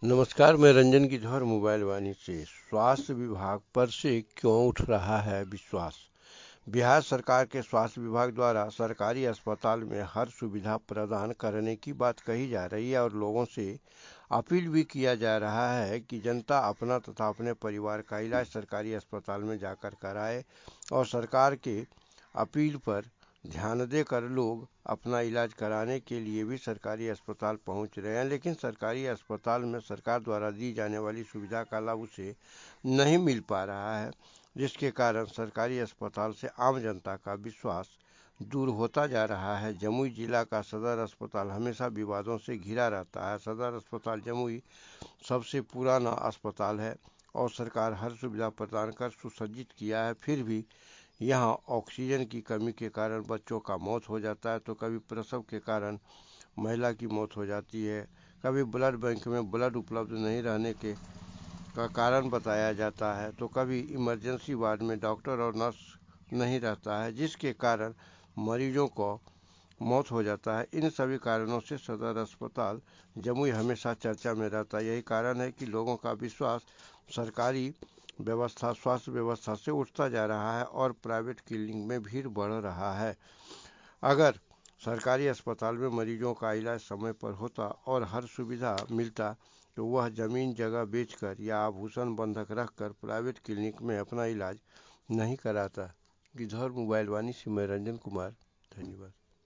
नमस्कार, मैं रंजन की धौर मोबाइल वाणी से। स्वास्थ्य विभाग पर से क्यों उठ रहा है विश्वास? बिहार सरकार के स्वास्थ्य विभाग द्वारा सरकारी अस्पताल में हर सुविधा प्रदान करने की बात कही जा रही है और लोगों से अपील भी किया जा रहा है कि जनता अपना तथा अपने परिवार का इलाज सरकारी अस्पताल में जाकर कराए। और सरकार के अपील पर ध्यान देकर लोग अपना इलाज कराने के लिए भी सरकारी अस्पताल पहुंच रहे हैं, लेकिन सरकारी अस्पताल में सरकार द्वारा दी जाने वाली सुविधा का लाभ उसे नहीं मिल पा रहा है, जिसके कारण सरकारी अस्पताल से आम जनता का विश्वास दूर होता जा रहा है। जमुई जिला का सदर अस्पताल हमेशा विवादों से घिरा रहता है। सदर अस्पताल जमुई सबसे पुराना अस्पताल है और सरकार हर सुविधा प्रदान कर सुसज्जित किया है, फिर भी यहाँ ऑक्सीजन की कमी के कारण बच्चों का मौत हो जाता है, तो कभी प्रसव के कारण महिला की मौत हो जाती है, कभी ब्लड बैंक में ब्लड उपलब्ध नहीं रहने के का कारण बताया जाता है, तो कभी इमरजेंसी वार्ड में डॉक्टर और नर्स नहीं रहता है, जिसके कारण मरीजों को मौत हो जाता है। इन सभी कारणों से सदर अस्पताल जमुई हमेशा चर्चा में रहता है। यही कारण है कि लोगों का विश्वास सरकारी व्यवस्था, स्वास्थ्य व्यवस्था से उठता जा रहा है और प्राइवेट क्लिनिक में भीड़ बढ़ रहा है। अगर सरकारी अस्पताल में मरीजों का इलाज समय पर होता और हर सुविधा मिलता, तो वह जमीन जगह बेचकर या आभूषण बंधक रखकर प्राइवेट क्लिनिक में अपना इलाज नहीं कराता। गिद्धौर मोबाइल वाणी से मैं रंजन कुमार, धन्यवाद।